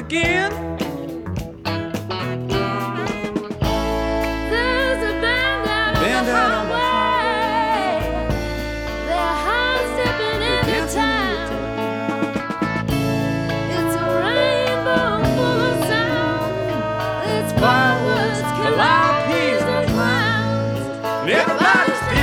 again. There's a band out Band out on on the the highway. They're high stepping into town. It's a rainbow full of sound. It's fireworks, calliope, and clowns. Everybody's